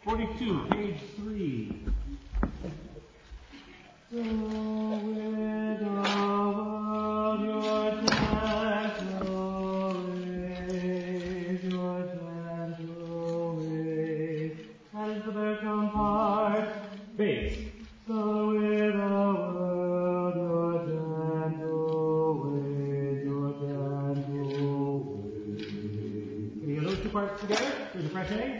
42, page 3. So with the world your gentle ways, and the bird compart, bass. So with the world your gentle ways, Can you get those two parts together? There's a fresh egg.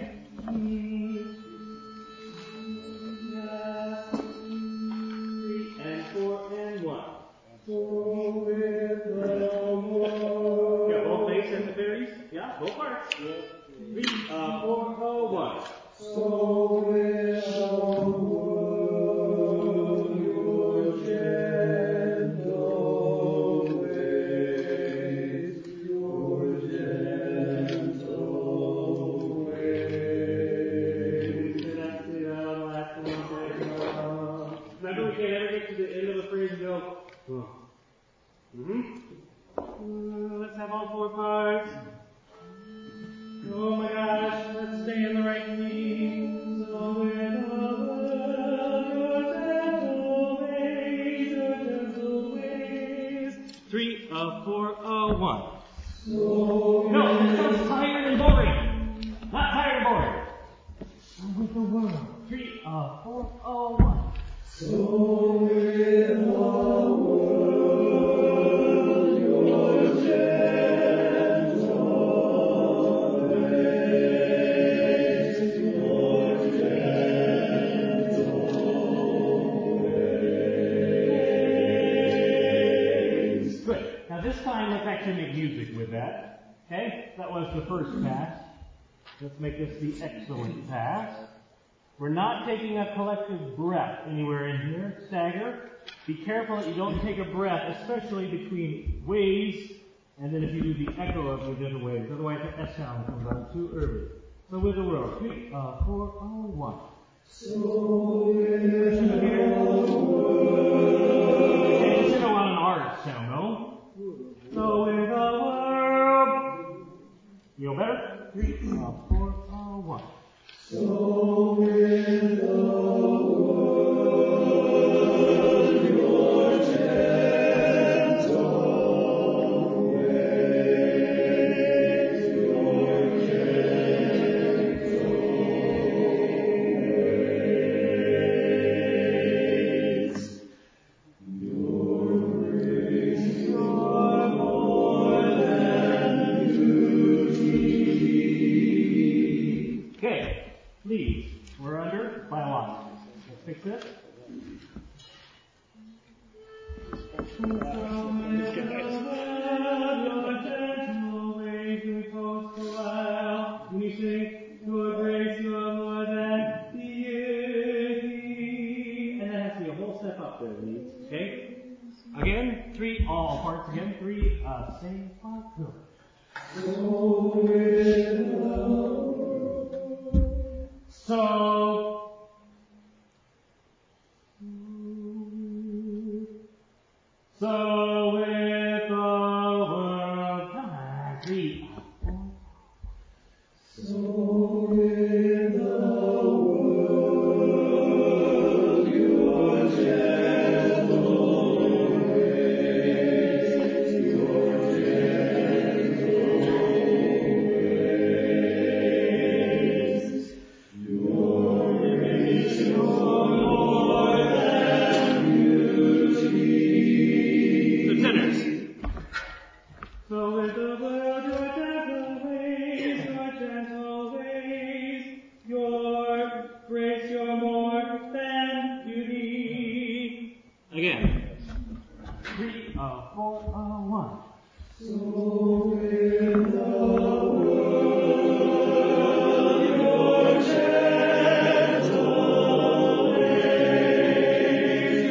Both parts. 3, 4, 1. So with the world your gentle ways, Remember, we can't ever get to the end of the phrase and go, let's have all 4 parts. Oh my gosh, let's stay in the right key. So with the world, your gentle ways. 3, 4, 1. So no, that sounds tired and boring. Not tired and boring. So with the world. 3, 4, 1. So with the world, your gentle This time, let's actually make music with that. Okay? That was the first pass. Let's make this the excellent pass. We're not taking a collective breath anywhere in here. Stagger. Be careful that you don't take a breath, especially between waves, and then if you do the echo of the different waves. Otherwise, the S sound comes out too early. So with the world. 3, 4, 1. So with the world. On an R sound, no? So with the world. You know better? 3, 4, 1. So with the world, your gentle ways, Please, we're under by a lot. Let's fix this. When you say, your grace, you are more than beauty. And that has to be a whole step up there, please. Okay? Again, 3, all parts again. 3, same part, go. So with the world, come on, 3, 4. So with the world, your gentle ways, Again. 3, 4, 1. So with the world, your gentle ways,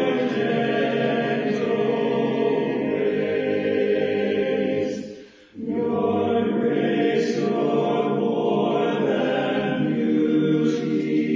your grace, your more than beauty.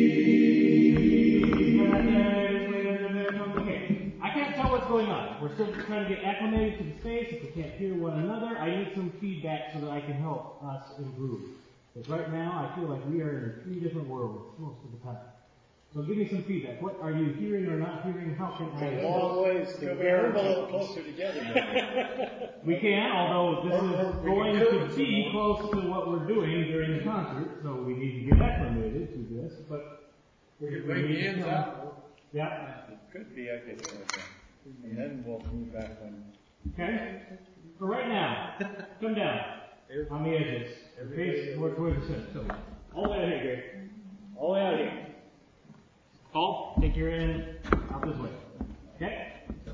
Going on. We're still trying to get acclimated to the space. If we can't hear one another, I need some feedback so that I can help us improve. Because right now, I feel like we are in 3 different worlds most of the time. So give me some feedback. What are you hearing or not hearing? How can I... A long ways to we move a little closer together. We can, although this is going to be close to what we're doing during the concert, so we need to get acclimated to this, but... We can bring the ends out. Yeah. It could be, I could do it. And then we'll move back when. Okay? For right now, come down on the edges. Face more towards the center. So, all the way out here, Gary. All the way out here. Paul, take your end out this way. Okay?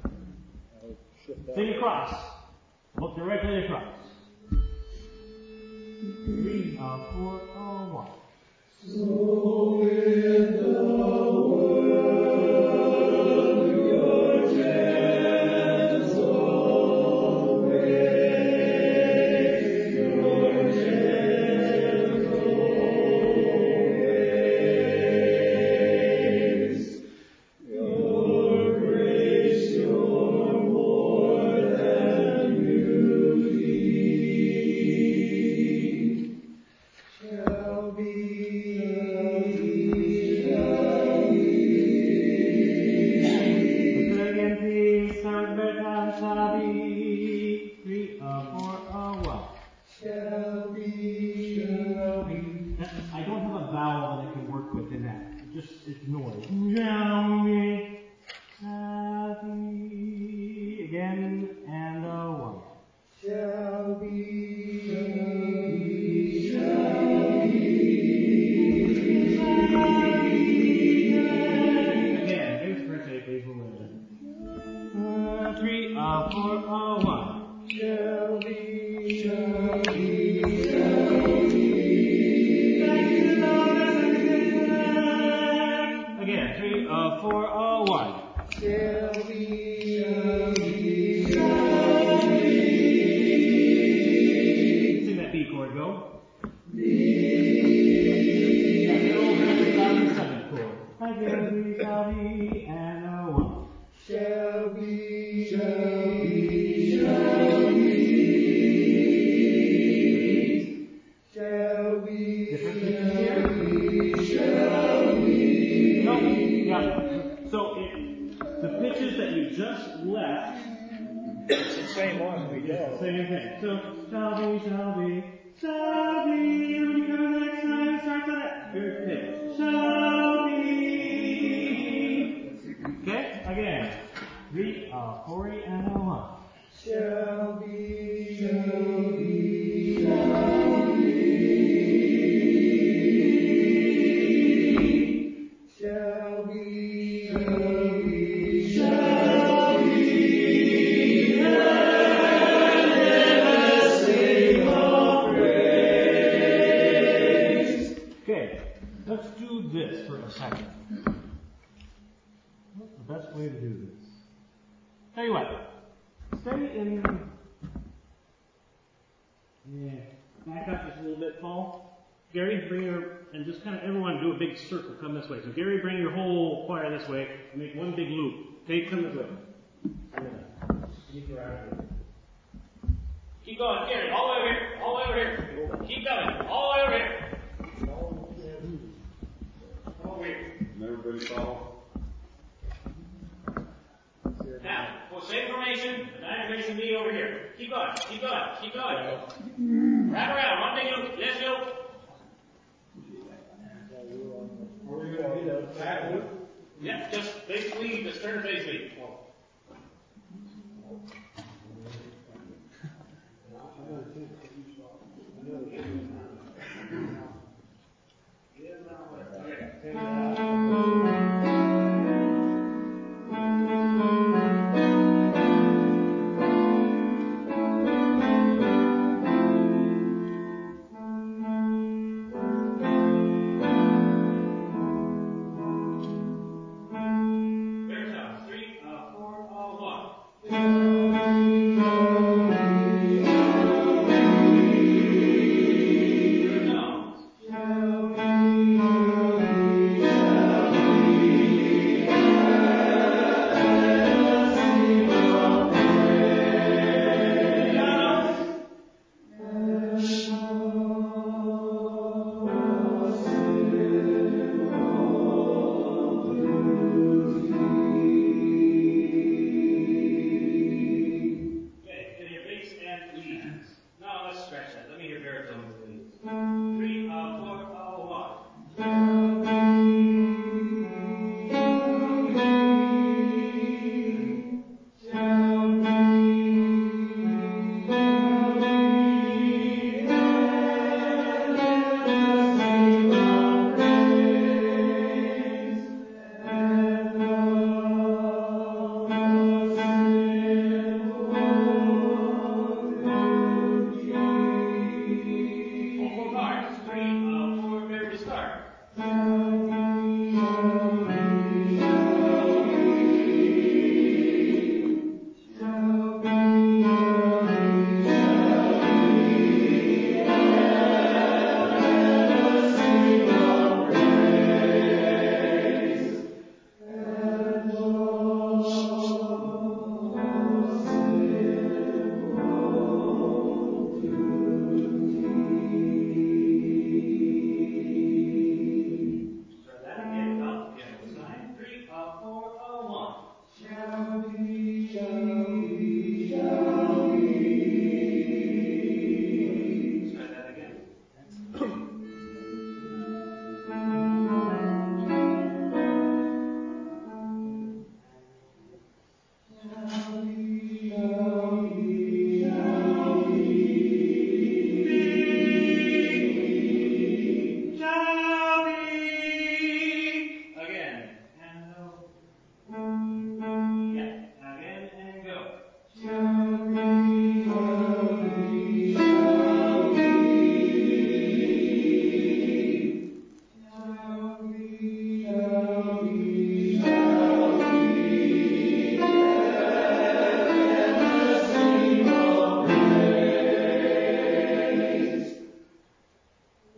Sing across. Look directly across. 3, 4, 1. So in the world your gentle ways, your gentle ways, your grace, your more than beauty shall be. I don't have a vowel that I can work with in that. It's noise. Again, and 1. Shall be. Again, there's birthday people. 3, 4, 1. Shall be. Again, 3, 4, 1. Shall be. Sing that B chord, go. And 1. Shall be. Different pitches here? No. Yeah. So the pitches that you just left, It's the same one we it's the go. same thing. So, shall be, when you come next time, start that very pitch. Shall be. Okay, again. 3, 4, and 1. Shall be. Let's do this for a second. What's the best way to do this? Tell you what. Stay in. Yeah. Back up just a little bit, Paul. Gary, bring your. And just kind of everyone do a big circle. Come this way. So, Gary, bring your whole choir this way. And make one big loop. Okay, come this way. Keep going, Gary. All the way over here. All the way over here. Keep going. All the way over here. And everybody follow? Now, well, same formation, the 9 facing me over here. Keep going, keep going, keep going. Wrap around, one big loop, left loop. Yep, just basically just turn to face me. Three, 4,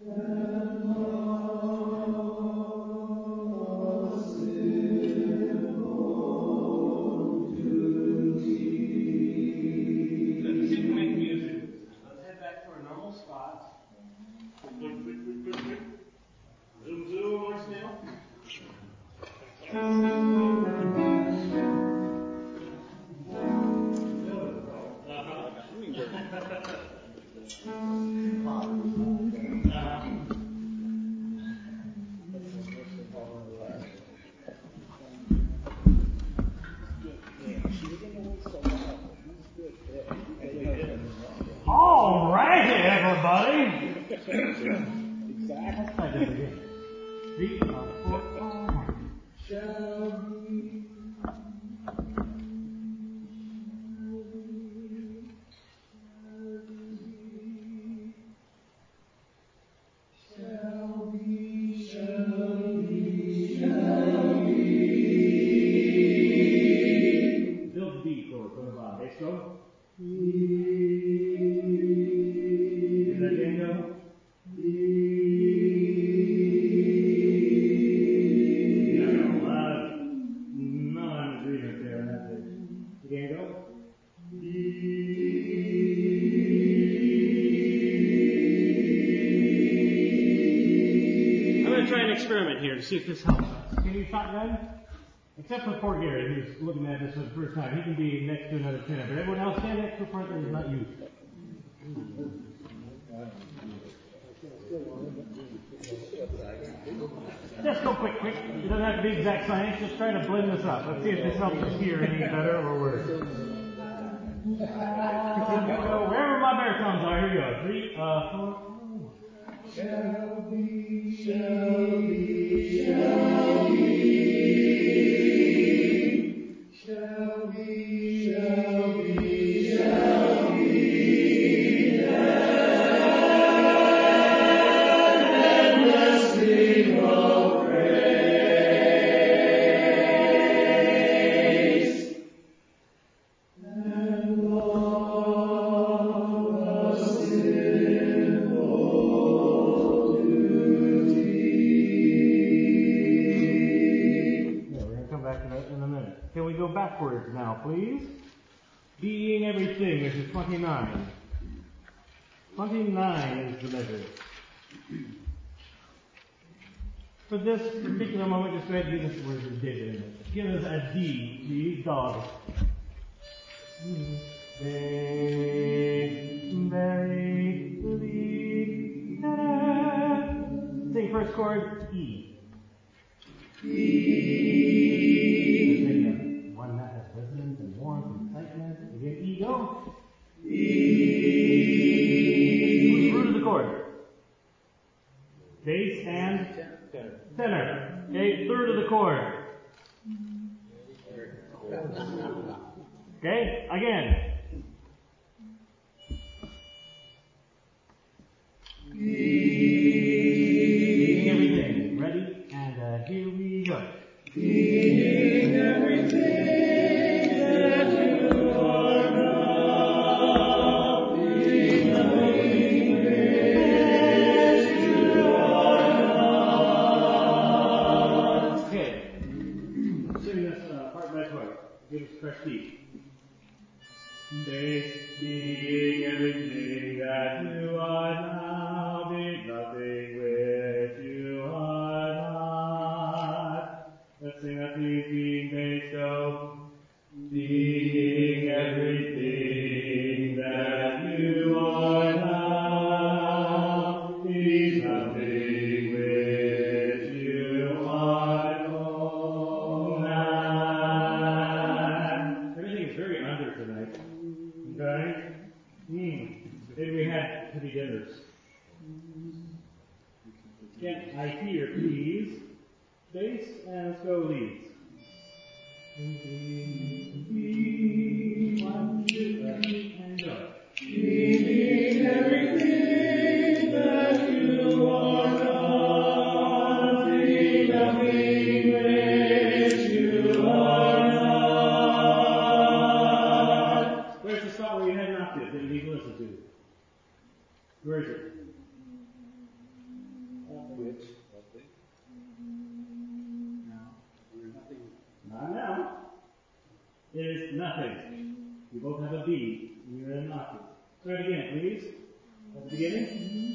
All righty, everybody. Let's try this again. 3, 4, 4. Shall be. Build D chord from the bottom. Okay, so. Did that again go? Experiment here to see if this helps us. Can you shotgun? Except for poor Gary, who's looking at this for the first time. He can be next to another tenor, but everyone else stand next to a part that is not used. Just go quick. It doesn't have to be exact science. Just try to blend this up. Let's see if this helps us hear any better or worse. So wherever my baritones are, here we go. 3, 4. Shall be, shall be, shall be, shall be, shall be, shall be, endlessly of praise, and all us in a minute. Can we go backwards now, please? Being everything, which is 29. 29 is the measure. For this particular moment, just go ahead and do this word division. Give us a D, please, dog. Very, sing first chord, E. One that has resonance and warmth and tightness. Again, E, go. Who's root of the chord? Bass and tenor. Okay, third of the chord. Okay, again. Everything. Ready? And here we go. Being everything that you are now, being everything that you are not. Okay. Sing this part by part. Give us fresh beat. Being everything that you are now, be nothing which you are not. Let's sing that being bass go. Being everything that you are now, be nothing which you are not. Everything is very under tonight. Okay? Maybe we had heavy dinners. Can't I hear, please? Bass, and let's go leads. 1, 2, 3, and go. Being everything that you are not, be nothing which you are not. Where's the spot where you had an octave that you need to listen to? Where is it? which. Not now. It is nothing. We both have a B. You're in an octave. Try it again, please. At the beginning.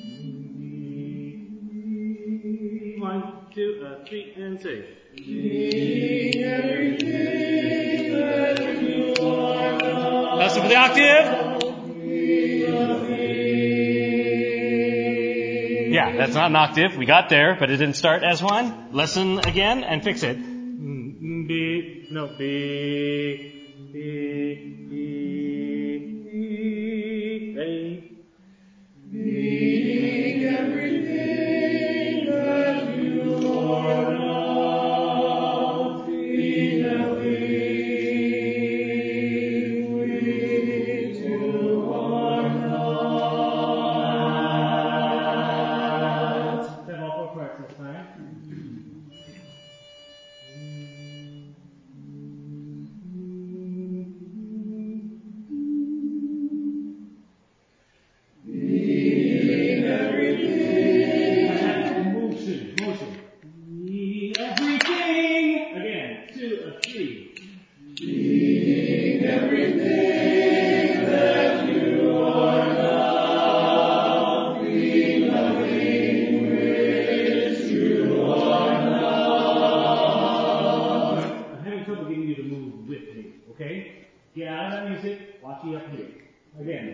1, 2, 3, and sing. That's for the octave. Yeah, that's not an octave. We got there, but it didn't start as one. Listen again and fix it. B, no, B, B, B, B, A. Being everything that you are not, be nothing which you are not. Have all 4 parts this time. Get out of that music, watch it up here. Again.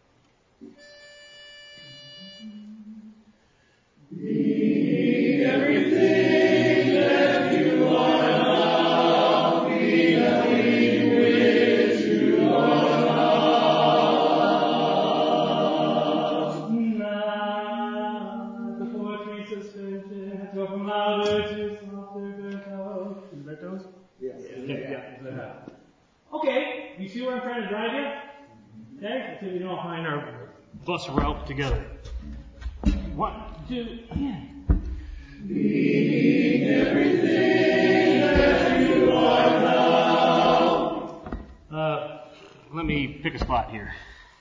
Being everything that you are not, be nothing which you are not. The poetry suspension has go from louder to softer baritone. Is that those? Yes. Yeah. Okay, you see where I'm trying to drive you? Okay, so we can all find our bus route together. 1, 2, again. Being everything that you are now. Let me pick a spot here.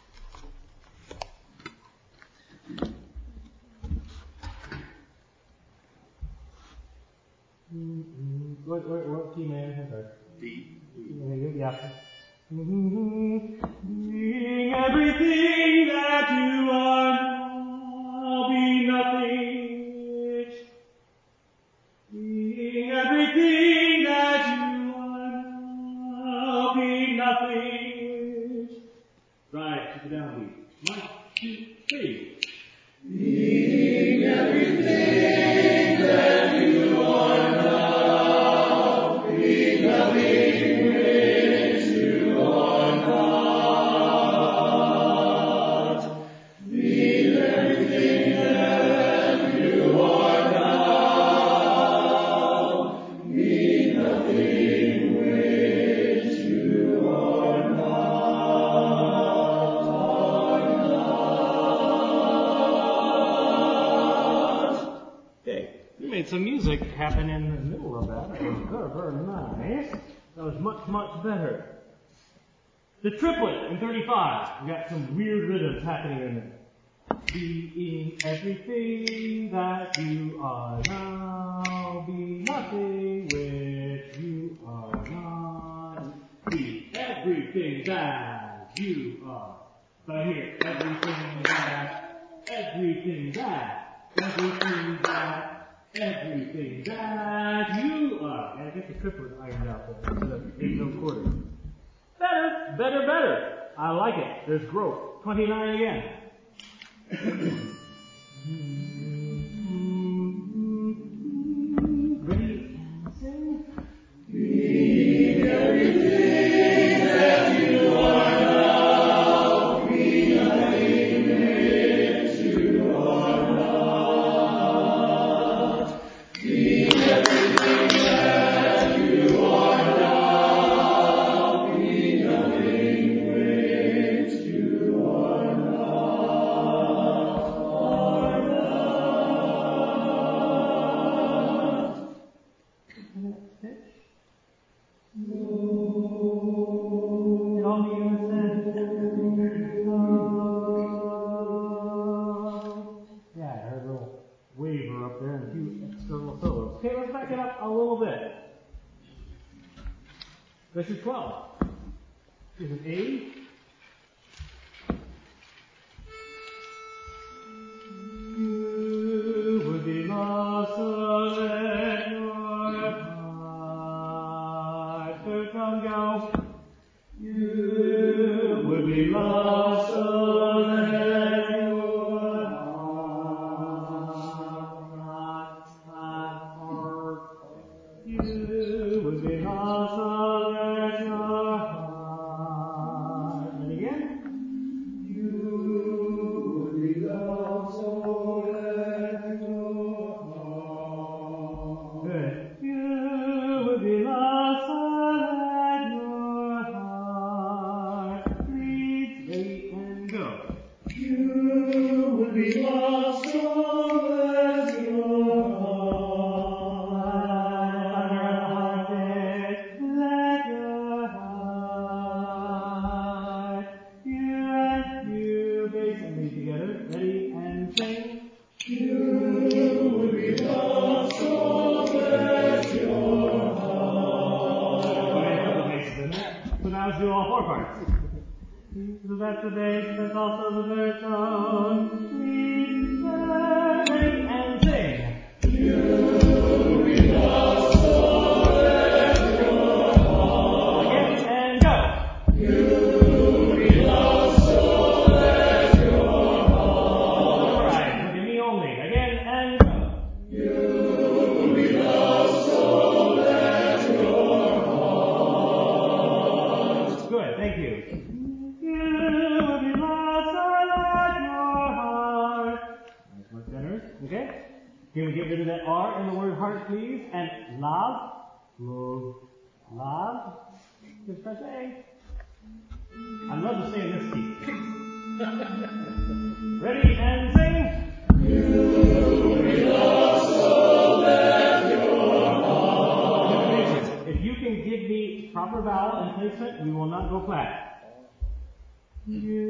What key man has our D? Yeah. Being everything that you are now, be nothing which. Being everything that you are now, be nothing which. Right, keep it down, beat. 1, 2, 3. Being everything that you are now, be nothing. Some music happened in the middle of that. That was very, very nice. That was much, much better. The triplet in 35. We got some weird rhythms happening in there. Being everything that you are now, be nothing which you are not. Be everything that you are. But here, everything that, everything that, everything that. Everything that you are. Gotta get the triplet ironed out there instead of 8-note quarters. Better. I like it. There's growth. 29 again. Ready and sing. Being everything that you are now, be nothing which you are not. Being everything that you are now, be nothing which you are not. set. This is 12. Here's an A. You would be lost, so let your heart come go. You would be lost, so let your heart. You would be lost, so let your heart. And again. You would be lost, so let your heart. Good. You would be lost, so let your heart. Please wait and go. You would be lost, so let your heart. Let your heart. You and you, basically together. Ready and sing. You would be lost, so let your heart. Right, couple bases in there. So now let's do all four parts. So that's the bass, that's also the baritone. Please, ready and sing. You would be lost, so let your heart. Again and go. You would be lost, so let your heart. Alright, look at me only. Again and go. You would be lost, so let your heart. Good, thank you. You would be lost, so let your heart. Nice, much generous. Okay? Can we get rid of that R in the word heart, please? And love. Love. Just press A. I love to say in this key. Ready and sing. You would be lost, so let your heart. If you can give me proper vowel and placement, we will not go flat. You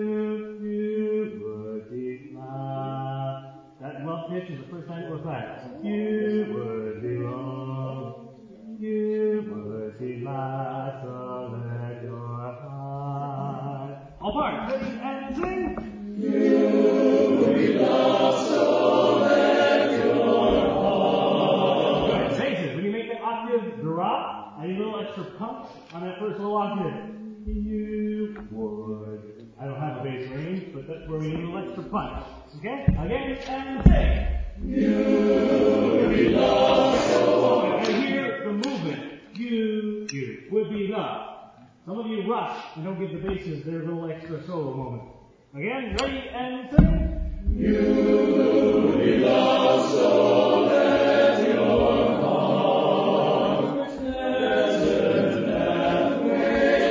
would be lost. That love pitch is the first time it was flat. You would be lost. You would be lost, so let your heart. All parts, ready and sing. You would be lost, so let your heart. Good. Bases. When you make that octave drop, I need a little extra punch on that first little octave. You would. I don't have a bass range, but that's where we need a little extra punch. Okay? Again and sing. You would be lost, so. And hear the movement. You would be lost. Some of you rush and don't give the basses their little extra solo moment. Again, ready and sing. You would be lost, so let your heart. Desert pathway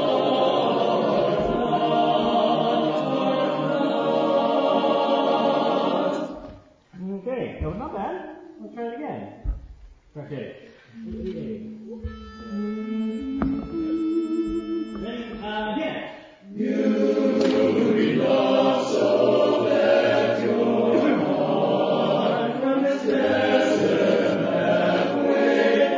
on. Okay, that was not bad. Let's try it again. Okay. Again. You would be lost, so let your heart from this desert pathway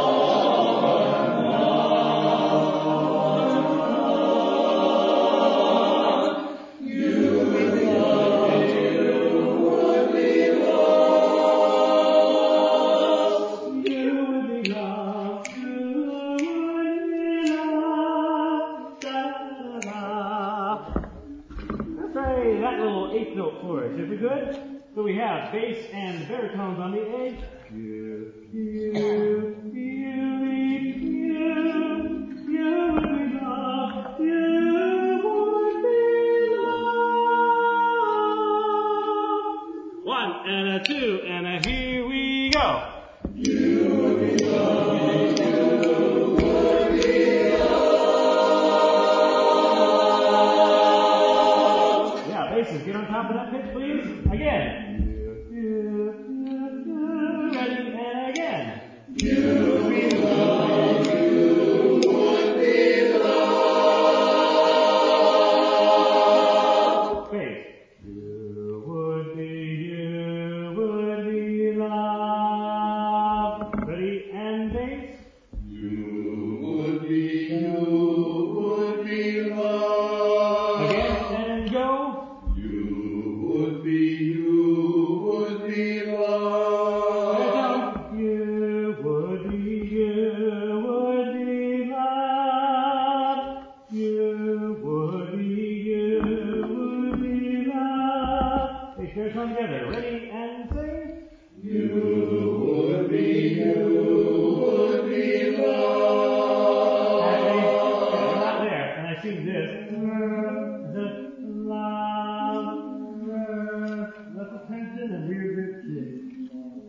on. You would be lost. You would be lost. You would be lost. Da, da, da. Let's try that little eighth note chorus, if we could. So we have bass and baritones on the A. You would be lost. You would be lost. One and a two and a here we go. You would be lost. Get on top of that pitch, please. Again. Ready, and again. You would be lost. You would be lost. Bass. You would be lost.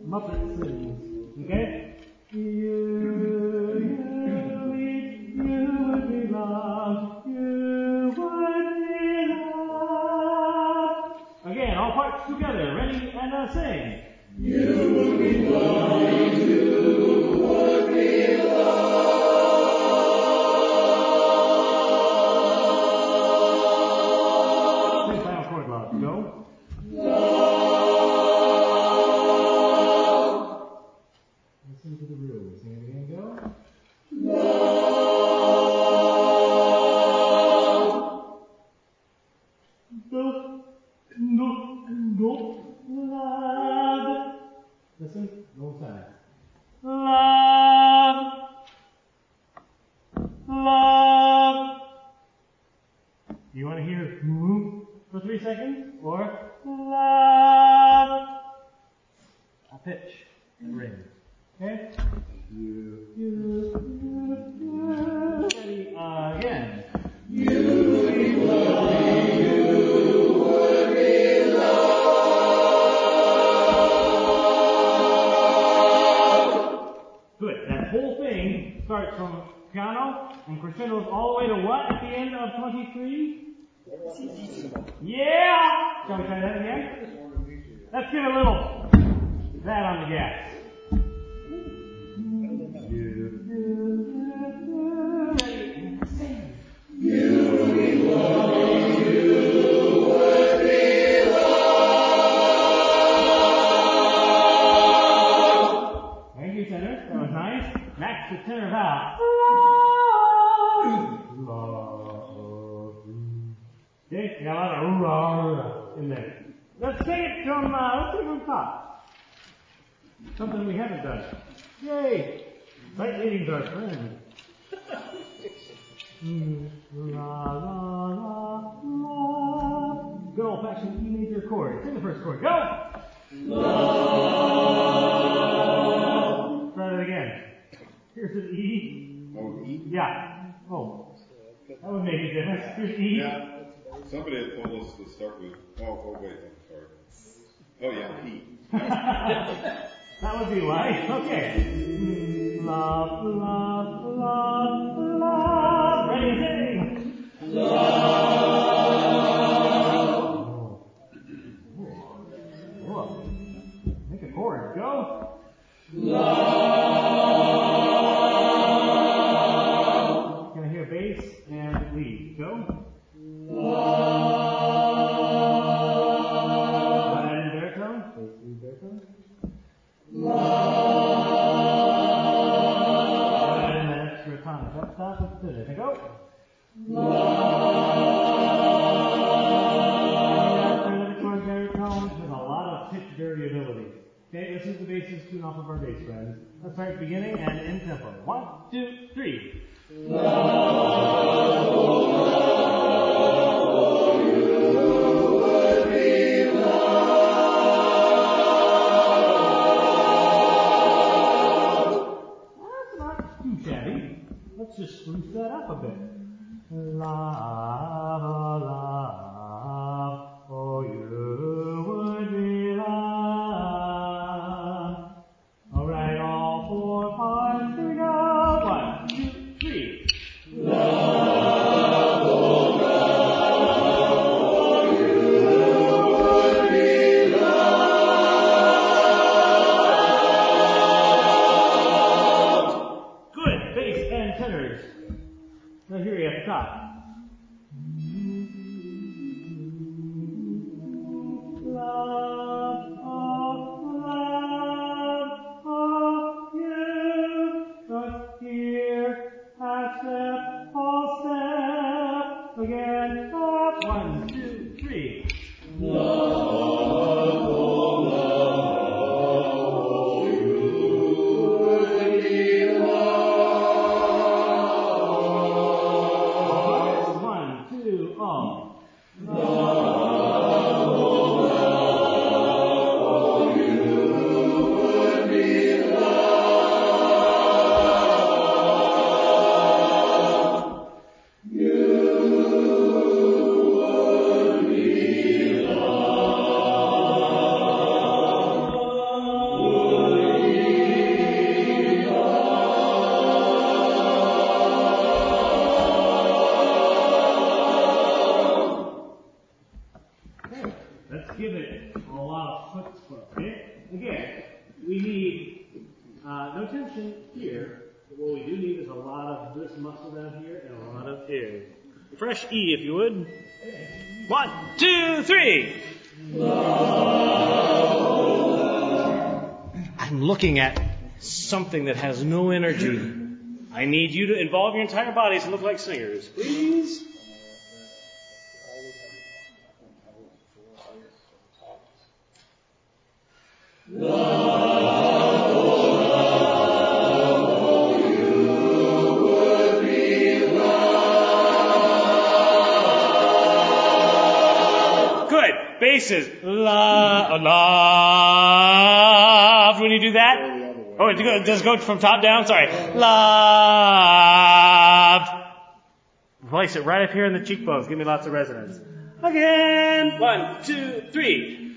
Muppet sings. Okay? You would be loved. You would be loved. Again, all parts together. Ready and sing. You would be loved. You would be loved. Sing final chord loud. Go. Listen to the room. Sing it again. Go. Love. Listen. No time. Love. Love. Do you want to hear for 3 seconds? Or love. A pitch. A ring. Okay? Ready? Again. Good. That whole thing starts from piano and crescendos all the way to what at the end of 23? Yeah! Shall we try that again? Let's get a little that on the gas. Thank you, tenor. That was nice. Next, the tenor vowel. Okay, you got a lot of in there. Let's take it from top. Something we haven't done. Yay! Sight reading's our friend. La la la la. Good old-fashioned E major chord. Sing the first chord. Go! Love. Try it again. Here's an E. Oh, E? Yeah. Oh. That would make a difference. Here's E. Yeah. Somebody had told us to start with, oh wait, I'm sorry. Oh yeah, E. That would be right. Okay. Love, love, love, love. Ready, sing. Love. Whoa. Make a chord. Go. Love. Can I hear bass and lead? Go. Love. And baritone. Bass, lead, baritone. Love. And that extra tonic. Up top, let's do it. And go. Chord baritones with a lot of pitch variability. Okay, this is the basis tune off of our bass, friends. Let's start beginning and in tempo. 1, 2, 3. Let's just spruce that up a bit. Love, love, oh, you would be loved. All right, all 4 parts, here we go. 1, 2, 3. Love, oh, love, you would be loved. Good, bass and tenors. Now here you at the top. Love, oh, you. But here, half step, full step. Again, up. 1, 2, 3. Love, oh, you would be loved. Again, we need no tension here. But what we do need is a lot of this muscle down here and a lot of here. Fresh E, if you would. 1, 2, 3. I'm looking at something that has no energy. I need you to involve your entire bodies and look like singers, please. Good. Basses. Love. When you do that. Oh, it does go from top down? Sorry. Love. Place it right up here in the cheekbones. Give me lots of resonance. Again. 1, 2, 3.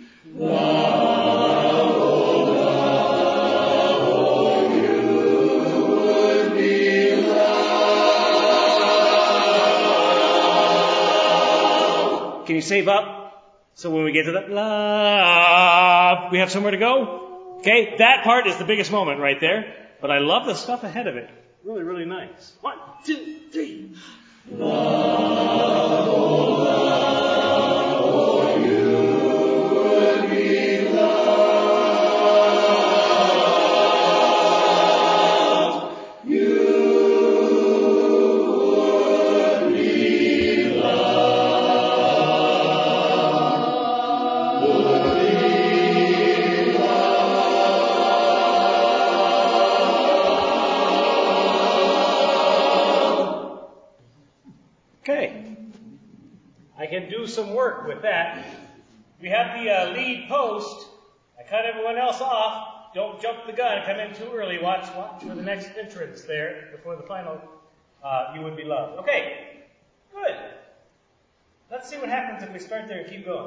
Can you save up? So when we get to the love, we have somewhere to go? Okay, that part is the biggest moment right there. But I love the stuff ahead of it. Really, really nice. 1, 2, 3. Okay, I can do some work with that. We have the lead post. I cut everyone else off. Don't jump the gun. Come in too early. Watch for the next entrance there before the final. You would be loved. Okay, good. Let's see what happens if we start there and keep going.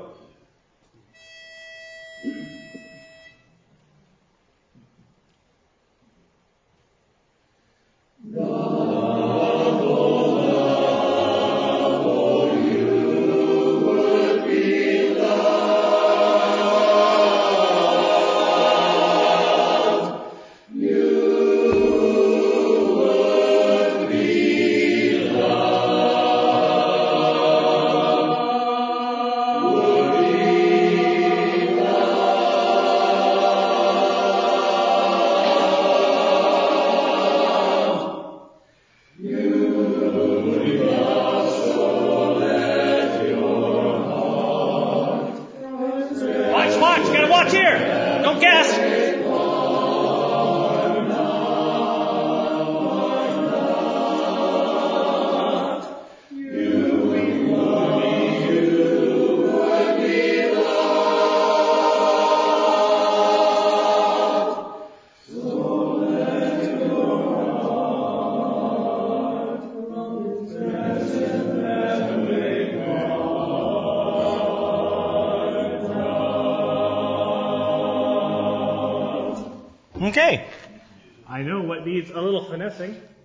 Watch, you gotta watch here. Don't guess. Okay. I know what needs a little finessing.